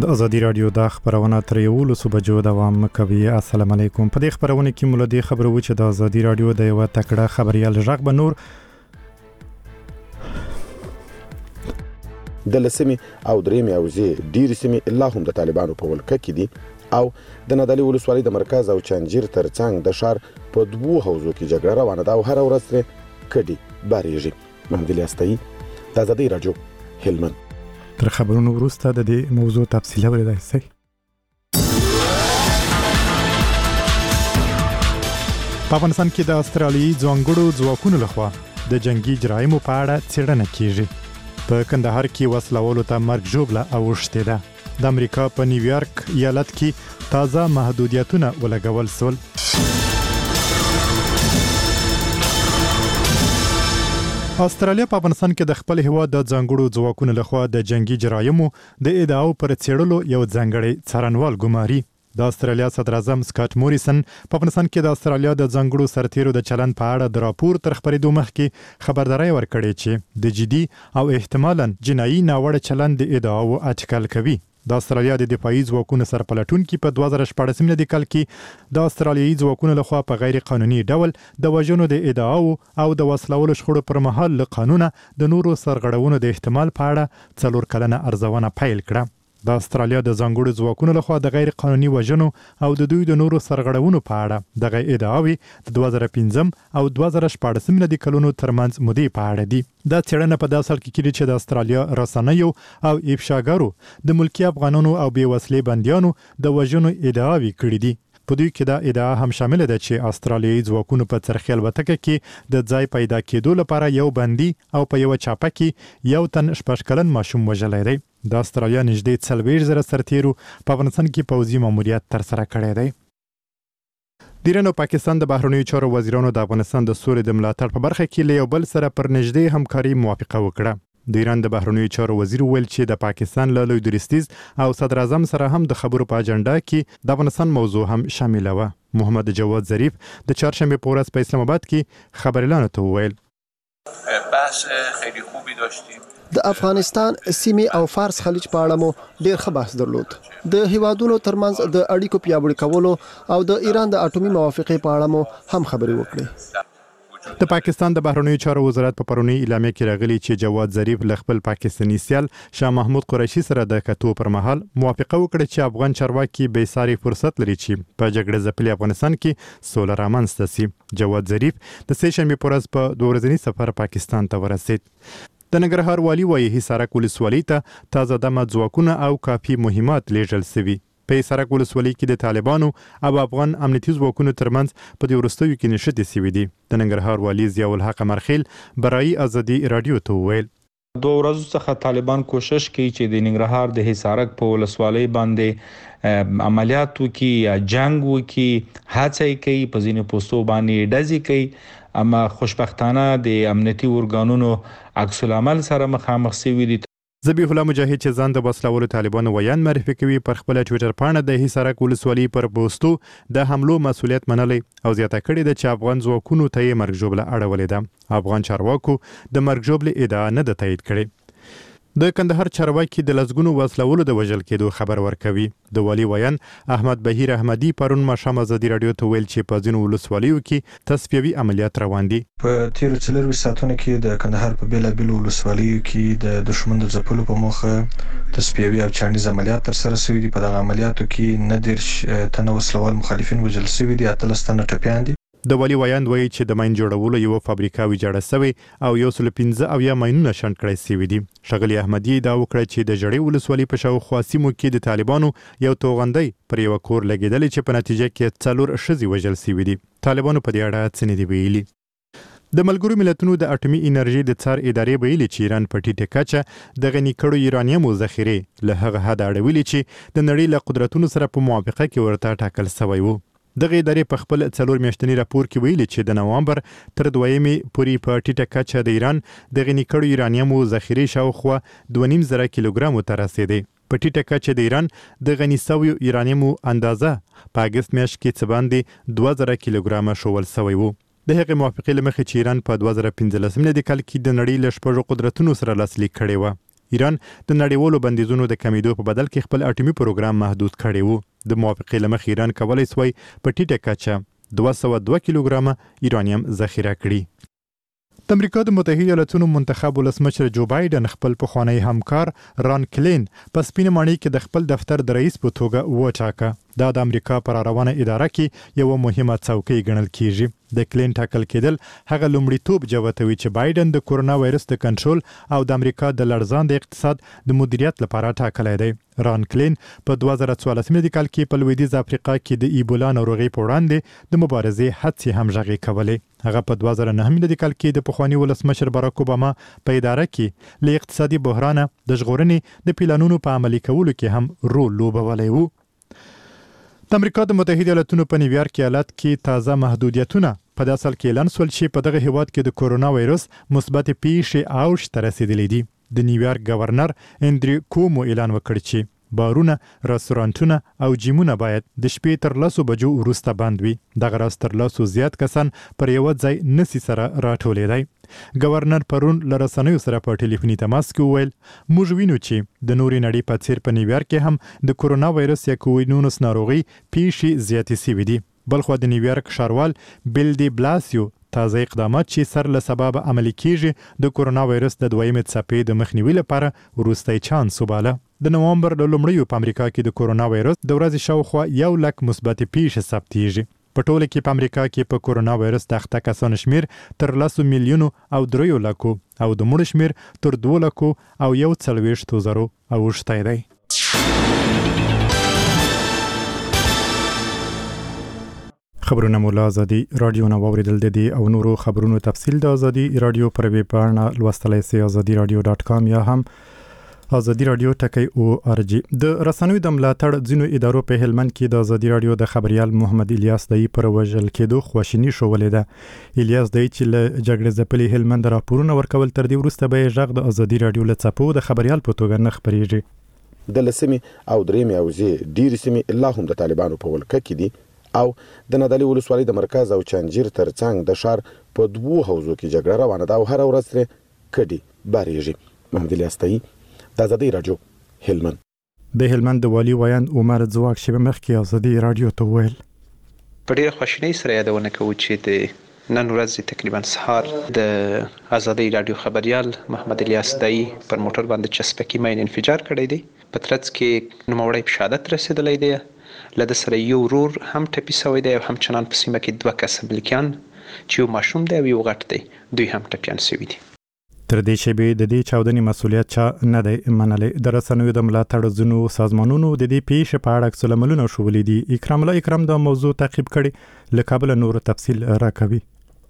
د ازادي رادیو د خبرونه تر 11 بجو دوام کوي. السلام علیکم. په دې خبرونه کې مولدي خبرو چې د ازادي رادیو د یو تکړه خبريال ژغ بنور د لسمي او درېمي او زی ډیر سیمې الله هم د طالبانو په ولکه کې دي او د نادعلي ولسوالۍ د مرکز او چنجیر ترڅنګ د شهر په دوو حوزو کې جګړه روانه ده او هر ورځ کډي باریږي. محمد الیاستي د ازادي رادیو هلمند. تر خبرونو وروسته د دې موضوع تفصیل اورئ شئ. په افغانستان کې د استرالیایي ځوانګړو ځواکونو لخوا د جنگي جرایمو په اړه څېړنه کیږي. په کندهار کې وسلوالو ته مرګ ژوبله اوښتې ده. د امریکا په نیویارک ایالت کې تازه محدودیتونه ولګول شول. استرالیا په افغانستان کې د خپل هیواد د ځانګړو ځواکونو لخوا د جنگي جرایمو د ادعاو پر څېړلو یو ځانګړی څارنوال ګماري. د استرالیا صدر اعظم سکاټ موریسن په افغانستان کې د استرالیا د ځانګړو سرتیرو د چلند په اړه د راپور تر خبرېدو مخکې خبرداري ورکړې چې د جدي او احتمالاً جنایي ناوړه چلند د ادعاو اټکل کوي. د استرالیا د دفاعي ځواکونو سرپلټونکي په 2014 میلادي کال کې د استرالیایي ځواکونو لخوا په غیر قانوني ډول د وژنو د ادعاو او د وسلوالو شخړو پر مهال له قانونه د نورو سرغړونو د احتمال په اړه 4 کلنه ارزونه پیل کړه. د استرالیا د ځانګړو ځواکونو لخوا د غیر قانوني وژنو او د دوی د نورو سرغړونو په اړه دغه ادعاوې د 2015 او 2014 میلادي کلونو ترمنځ مودې په اړه دي. دا څېړنه په داسې حال کې کېږي چې د استرالیا رسنیو او افشاګرو د ملکي افغانانو او بې وسلې بنديانو د وژنو ادعاوې کړې دي. په دوی کې دا ادعا هم شامل ده چې استرالیایي ځواکونو په څرخي الوتکه کې د ځای پیدا کېدو لپاره یو بندي او په یو چاپه کې یو تن 6 کلن ماشوم وژلی دی. د استرالیا نږدې 40,000 سرتیرو په افغانستان کې پوځي ماموریت ترسره کړی دی. د ایران او پاکستان د بهرنیو چارو وزیرانو د افغانستان د سولې د ملاتړ په برخه کې له یو بل سره پر نږدې همکاري موافقه وکړه. د ایران د بهرنیو چارو وزیر ویل چې د پاکستان له لوی درستیز او صدر اعظم سره هم د خبرو په اجنډا کې د افغانستان موضوع هم شامل و. محمد جواد ظریف د چهارشنبه په ورځ په اسلام آباد کې خبريالانو ته وویل بحث خیلی خوبی داشتیم. د افغانستان سیمې او فارس خلیج په اړه مو ډېر ښه بحث درلود. د هیوادونو ترمنځ د اړیکو پیاوړي کولو او د ایران د اټومي موافقې په اړه مو هم خبرې وکړې. د پاکستان د بهرنیو چارو وزارت په پرونی اعلامیه کې راغلی چې جواد ظریف له خپل پاکستاني سیال شاه محمود قریشي سره د کتو پر مهال موافقه وکړه چې افغان چارواکي به ساري فرصت لري چې په جګړه ځپلي افغانستان کې سوله رامنځته شي. جواد ظریف د سهشنبه په ورځ په 2 ورځني سفر پاکستان ته ورسید. د ننګرهار والي وایي حصارک ولسوالۍ ته تازه دمه ځواکونه او کافي مهمات لیږل شوي. په حصارک ولسوالۍ کې د طالبانو او افغان امنیتي ځواکونو ترمنځ په دې وروستیو کې نښتې شوي دي. د ننګرهار والي ضیاء الحق مرخیل برای ازادي رادیو ته وویل 2 ورځو څخه طالبان کوشش کوي چې د ننګرهار د حصارک په ولسوالۍ باندې عملیات وکړي یا جنگ وکړي، هڅه کوي په ځینو پوستو باندې ډزې کوي، اما خوشبختانه د امنیتي ارګانونو عکس العمل سره مخامخ شوي دي. ذبیح الله مجاهد چې ځان د وسلوالو طالبانو ویان معرفي کوي پر خپل ټوئیټر پاڼه د حصارک ولسوالۍ پر پوسټو د حملو مسؤلیت منلی او زیاته کړې ده چې افغان ځواکونو ته یې مرګ ژوبله اړولې ده. افغان چارواکو د مرګ ژوبلې ادعا نه ده تایید کړې. د کندهار چارواکي د لسګونو وسلوالو د وژل کېدو خبر ورکوي. د والي ویان احمد بهیر احمدي پرون ماښام ازادي رادیو ته ویل چې په ځینو ولسوالیو کې تصفیوي عملیات روان دي. په تیرو 4 ساعتونو کې د کندهار په بیلابیلو ولسوالیو کې د دښمن د ځپلو په موخه تصفیوي او چانیز عملیات ترسره شوي دي. په دغه عملیاتو کې 19 تنه وسلوال مخالفین وژل شوي دي، 13 تنه ټپیان دي. د والي ویان وایي چې د ماین جوړولو یو فابریکه ویجاړه شوې او 115 ماینونه شنډ کړای شوي دي. ښاغلي احمدي دا وکړه چې د جړې ولسوالۍ په شاوخوا سیمو کې د طالبانو یو توغندی پر یو کور لګېدلی چې په نتیجه کې 4 ښځې وژل شوي دي. طالبانو په دې اړه څه نه دي ویلي. د ملګرو ملتونو د اټومي انرژي د څار ادارې ویلي چې ایران په ټیټه کچه د غني کړو یورانیمو ذخیرې له هغه حده اړولې چې د نړۍ له قدرتونو سره په موافقه کې ورته ټاکل شوی و. دغه ادارې په خپل 4 میاشتني راپور کې ویلي چې د نوامبر تر 2 پورې په ټیټه کچه د ایران د غني کړو یورانیمو ذخیرې شاوخوا 2.5 کیلوګرامو ته رسیدي. په ټیټه کچه د ایران د غني شویو یورانیمو اندازه په اګست میاشت کې څه باندې 2000 کیلوګرامه شول شوی و. د هغې موافقې له مخې چې ایران په 2015 میلادي کال کې د نړۍ له 6 قدرتونو سره لاسلیک کړی و. ایران د نړیوالو بندیزونو د کمیدو په بدل کې خپل اټومي پروګرام محدود کړی وو. د موافقې له مخې ایران کولای سوی په ټیټه کچه 202 کیلوګرامه یورانیم ذخیره کړي. د امریکا د متحده ایالاتونو منتخب ولسمشر جو بایدن خپل پخوانی همکار ران کلین په سپینه ماڼۍ کې د خپل دفتر د رئیس په توګه وټاکه. دا د امریکا پر روانه اداره کې یو مهمه څوکۍ ګڼل کیږي. د کلین ټاکل کېدل هغه لومړیتوب جوتوي چې بایدن د کورونا وایرس د کنټرول او د امریکا د لړزاند اقتصاد د مدیریت لپاره ټاکلی دی. ران کلین په 2014 کال کې په لویدیځ افریقا کې د ایبولا ناروغي په وړاندې د مبارزې هڅې هم غږې کولې. هغه په 2009 کال کې د پخوانی ولسمشر باراک اوباما په اداره کې له اقتصادي بحران د ژغورنې د پلانونو په عملي کولو کې هم رول لوبولی وو. د امریکا د متحده ایالاتونو په نیویارک ایالت کې تازه محدودیتونه په داسې حال کې اعلان شول چې په دغه هیواد کې د کورونا وایرس مثبت پیښې اوج ته رسیدلې دي. د نیویارک گورنر اندریو کومو اعلان وکړ چې بارونه، رستورانتونه او جیمونه باید د شپې تر 10 بجو وروسته بند وي. دغه راز تر 10 زیات کسان پر یو ځای نسی سره راټولېدای. گورنر پرون له رسنیو سره په ټلیفوني تماس کې وویل موږ وینو چې د نورې نړۍ په څیر په نیویارک کې هم د کورونا وایرس یا کووید-19 ناروغي پیښې زیاتې شوې دي. بلخو د نیویارک ښاروال بیل دی بلاسیو تازه اقدامات چې سر له سبب عملي کیږي د کورونا وایرس د دویمې څپې د مخنیوي لپاره وروستی چانس وباله. د نوامبر له لومړیو په امریکا کې د کورونا وایرس د ورځې شاوخوا 1 لک مثبت پیښې ثبتېږي. په ټوله کې په امریکا کې په کورونا وایرس د اخته کسانو شمیر تر 10 میلیونو او 3 لکو او د مړو شمیر تر 2 لکو او 140,000 اوښتی دی. خبرونه مولا ازادي رادیو نو اوریدل دي او نورو خبرونو تفصیل د ازادي رادیو پر ویب پاڼه لوستلای سي azadiradio.com یا هم ازادي رادیو .org. د رسنیو د ملاتړ ځینو ادارو په هلمند کې د ازادي رادیو د خبريال محمد الیاس دای پر وژل کېدو خواشینی شولې ده. الیاس دای چې له جګړې ځپلي هلمند راپورونه ورکول تر دې وروسته به ژغ د ازادي رادیو له څپو د خبريال په توګه نه خبريږي. د لسمي او درېمې اوزې ډېر سیمې الله هم د طالبانو په ولکه کې دي او د نادعلي ولسوالۍ د مرکز او چنجیر ترڅنګ د ښار په 2 حوزو کې جګړه روانه ده او هر ورځ ترې کډي بارېږي. محمد الیاس دای د ازادي رادیو هلمند. د هلمند د والي ویان عمر ځواک شپه مخکې ازادي رادیو ته ویل په ډېر خوشحالۍ سره یادونه کوو چې د نن ورځ تقریبا سهار د ازادي رادیو خبريال محمد الیاس دای پر موټر باندې چسپکی ماین انفجار کړی دی. په ترڅ کې نوموړی په شهادت رسیدلی دی. لده سره یو ورور هم ټپي شوی دی او هم چنان په سیمه کې 2 کس ملکیان چې یو ماشوم دی او یو غټ دی دوی هم ټپیان شوي دي. تر دې شیبې د دې چاودنې مسؤلیت چا نه دی منلی. د رسنیو د ملاتړ ځینو سازمانونو د دې پیښې په اړه عکس العملونه ښودلي دي. اکرام الله اکرام د موضوع تعقیب کړي له کابل نور تفصیل راکوي.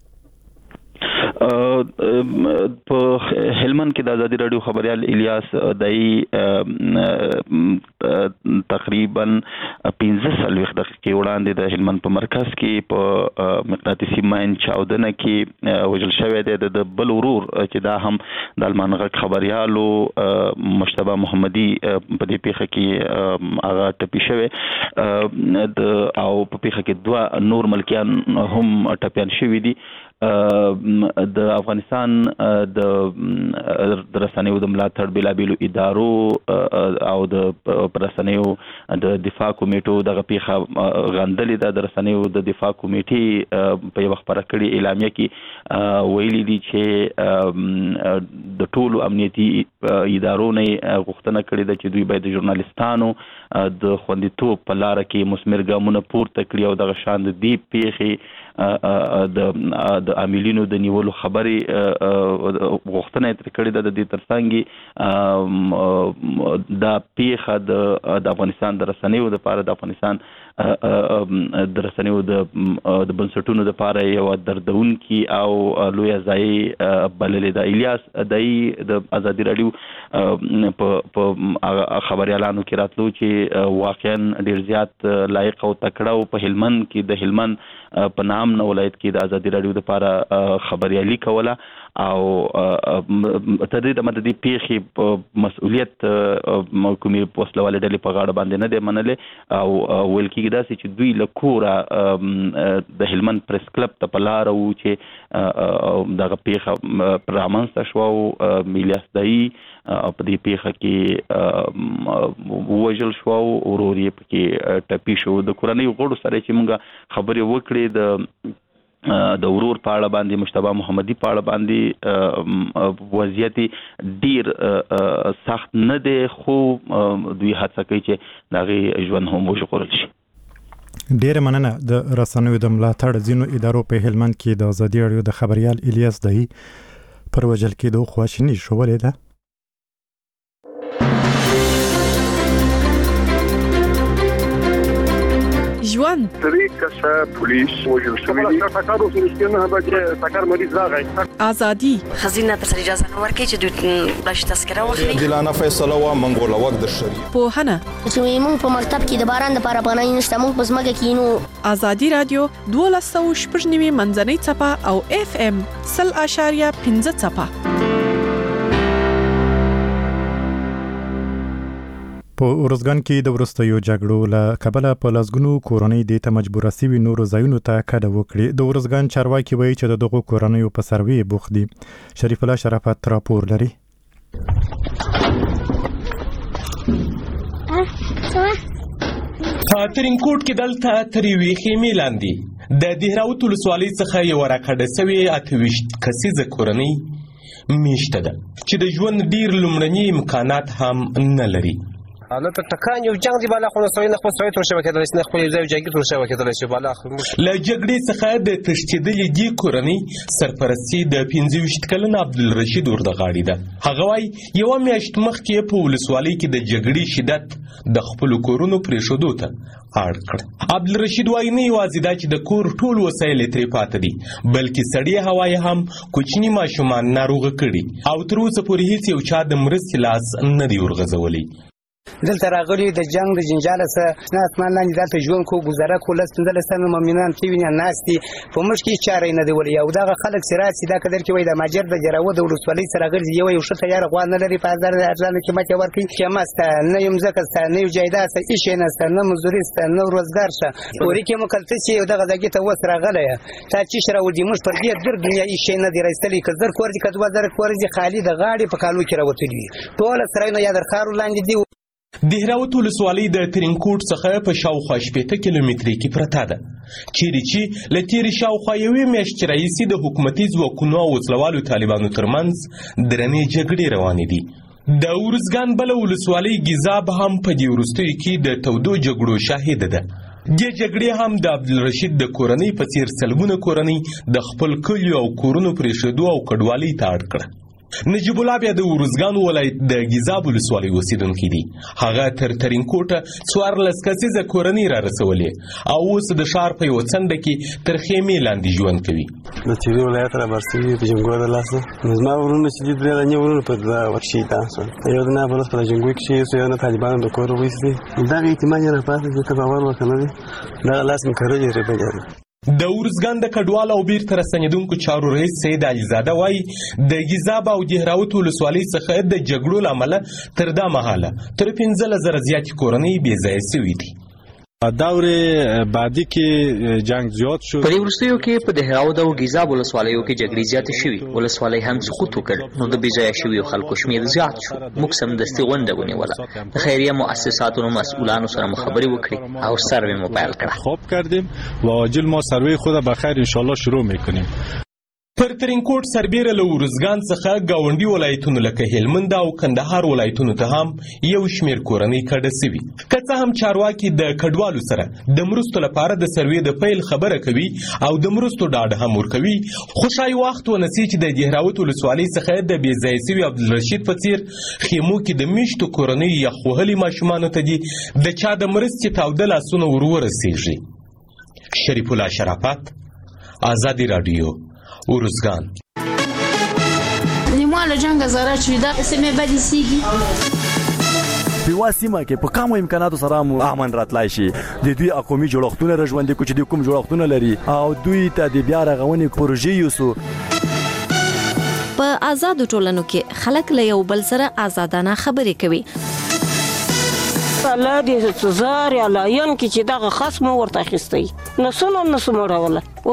په هلمند کې د ازادي رادیو خبريال الیاس دای تقریبا 15 دقیقې وړاندې د هلمند په مرکز کې په مقناطیسي ماین چاودنه کې وژل شوی دی. د بل ورور چې دا هم د المانغه خبريالو مجتبی محمدي په دې پیښه کې هغه ټپي شوی او په پیښه کې 2 نور ملکیان هم ټپيان شوي دي. د افغانستان د رسنیو د ملاتړ بلابلو ادارو او د رسنیو د دفاع کمیټو د پیښه غندلې د رسنیو د دفاع کمیټې په یو خبره کړي اعلامیه کې ویلي دي چې د ټولو امنیتي ادارو نه غوښتنه کړې ده چې دوی باید د ژورنالیستانو د خوندیتوب په لار کې مثمر ګامونه پورته کړي او د شان د دې پیښې د عاملینو د نیولو خبرې غوښتنه تر کړې ده. د دې ترڅنګ دا پیښه د افغانستان د رسنیو لپاره د افغانستان د رسنیو د بنسټونو لپاره یو دردونکي او لوی ځای بللې ده. الیاس دای د ازادي رادیو په خبريالانو کې راتلو چې واقعا ډیر زیات لایق او تکړه او په هلمند کې د هلمند په نام نو ولایت کې د ازادي رادیو لپاره خبريالي کوله او تدې د مددي پیخي مسؤلیت کومي وسلواله ډلې په غاړه باندې نه دی منلې او ویل کېږي دا چې دوی له کوره د هلمند پریس کلب ته په لار وو چې دغه پیخه پرامنځته شو او میلیاس دای په دې پیخه کې وژل شو او ورور یې پکې ټپي شو. د کورنۍ غړو سره چې موږ خبرې وکړې د ورور په اړه باندې مجتبی محمدي په اړه باندې وضعیت ډیر سخت نه دی خو دوی هڅه کوي چې دغه ژوند هم وژغورل شي. ډیر مننه. د رسنیو د ملاتړ ځینو ادارو په هلمند کې د ازادي راډیو د خبريال الیاس دای پر وجل کېدو خواشینی شولې ده. ژوند طریقه پولیس وجل شوی دی تاکارو سرشتنه به تاکار مریض راغی ازادي خزینه تر اجازه نه ورکړي چې دوی باش تذکره واخلي. دلانه فیصله و منګول وخت د شریعت په هنه چې موږ په مکتب کې د باران لپاره پناه نشته موږ په زمګه کې نو ازادي رادیو 1290 منځنۍ چپه او اف ام 0.15 چپه. په ارزګان کې د ورستیو جګړو له کبله په لاسګونو کورنۍ د ته مجبور سوي نورو ځایونو ته کډه وکړي. د ارزګان چارواکي وایي چې دغه کورنۍ په سروي بوخت دي. شریف الله شرافت راپور لري. ترینکوټ کې دلته تریوي خیمې لاندې د دهراوت ولسوالۍ څخه یو راکډه سوي 28 کسیزه کورنۍ میشته ده چې د ژوند ډیر لومړني امکانات هم نه لري. حالت ټکان یو جنگ دی بالا خو نو نه خو سوي تر شبکه د نه خو یو ځای جنگي تر شبکه د شي بالا خو له جګړې څخه د تشدیدلې دی کورنۍ سرپرستی د 25 کلن عبدالرشید وردغاړي ده. هغه وايي یو میاشت مخکې په ولسوالۍ کې د جګړې شدت د خپل کورونو پرې شودو ته اړ کړ. عبدالرشید وايي نه یوازې دا چې د کور ټول وسایل ترې پاتې دي بلکې سړی هوای هم کوچني ماشومان ناروغ کړي او تر اوسه پورې هیڅ یو چا د مرستې لاس نه دی ورغځولی. دلته راغلي د جنگ د جنجال سره نه اسمان لاندې دلته ژوند کو گزاره کول ستندل سره مؤمنان تی ویني ناشتي په مش کې چاره نه دی ولې او دغه خلک سراسي دا قدر کې وای د ماجر د جراو د ولسوالۍ سره غرض یو شته تیار غوان نه لري په هزار ارزان کې ماته ورکی چې ماسته نه یم زکه ست نه یو جایدا ست هیڅ نه ست نه مزدوري ست نه روزګار شه ورې کې مکلته چې دغه ځای ته وس راغله تا چې شره ودی مش پر دې در دنیا هیڅ نه دی راستلی کزر کور دي کدو در کور دي خالی د غاړي په کالو کې راوتلی ټول سره نه یاد خارو لاندې دی. دهراوت ولسوالۍ د ترینکوټ څخه په شاوخوا 18 کیلومتري کې پرته ده چیرې چې له تیرې شاوخوا یوې میاشتې راهیسې د حکومتي ځواکونو او وسلوالو طالبانو ترمنځ درنې جګړې روانې دي. د ارزګان بله ولسوالۍ ګیزاب هم په دې وروستیو کې د تودو جګړو شاهده ده. دې جګړې هم د عبدالرشید د کورنۍ په څیر سلګونه کورنۍ د خپل کلیو او کورونو پرېښودو او کډوالۍ ته اړ کړه. نجیب الله بیا د ارزګان ولایت د ګیزاب ولسوالۍ اوسیدونکی دی. هغه تر ترینکوټه 14 کسیزه کورنۍ را رسولې او اوس د ښار په یوه څنډه کې تر خیمې لاندې ژوند کوي. د چیرې ولایت را برسوي د جنګو د لاسه زما ورونه چې دي درې نه ورونه په دا ورشي تاسو یو نه بل په جنګو کې یو نه طالبانو د کور وېستي دا احتمال نه پاتې چې تباور وکنه دا لاس مې کړی دی په د ارزګان د کډوال او بیرته راستنېدونکو چارو رئیس سید عليزاده وايي د ګیزاب او دهراوت ولسوالۍ څخه د جګړو له امله تر دا مهاله تر 15,000 زیاتې کورنۍ بې ځایه سوي دي. دور بعدی کې جنگ زیات شو. په دې وروستیو کې په دهراوت او ګیزاب ولسوالیو کې جګړې زیاتې شوې. ولسوالۍ هم سقوط وکړ نو د بې ځایه شویو خلکو شمېر زیات شو. موږ سمدستي غونډه ونیوله د خیریه مؤسساتو مسؤلانو سره مو خبرې وکړې او سروې مو پیل کړه. خوب کردیم و عاجل ما سروې خود بخیر ان شاء الله شروع میکنیم. پر ترینکوټ سربیره له ارزګان څخه گاونډي ولایتونو لکه هلمند او کندهار ولایتونو ته هم یو شمیر کورنۍ کډه سوي. که څه هم چارواکي د کډوالو سره د مرستو لپاره د سروې د پیل خبره کوي او د مرستو ډاډ هم ورکوي خو شای وخت ونسي چې د دهراوت ولسوالۍ څخه د بې ځایه سوي عبدالرشید په څیر خیمو کې د میشتو کورنۍ یخ وهلي ماشومانو ته دي د چا د مرستې تاوده لاسونه ور ورسیږي. شریف الله شرافت، آزادی رادیو، ارزګان. نیماله جنگ زاره چې دا سمې بدې سیږي په واسمه کې په کومو امکاناتو سره مو امن راتلای شي. د دوی اقومي جوړښتونه رژوندې کو چې د کوم جوړښتونه لري او دوی ته د بیا رغونې پروژې یوسو. په آزادو ټولنو کې خلک له یو بل سره آزادانه خبرې کوي. الله دې زار یا لاین کې چې دغه خصم ورته اخیستی نسونه نسمړوله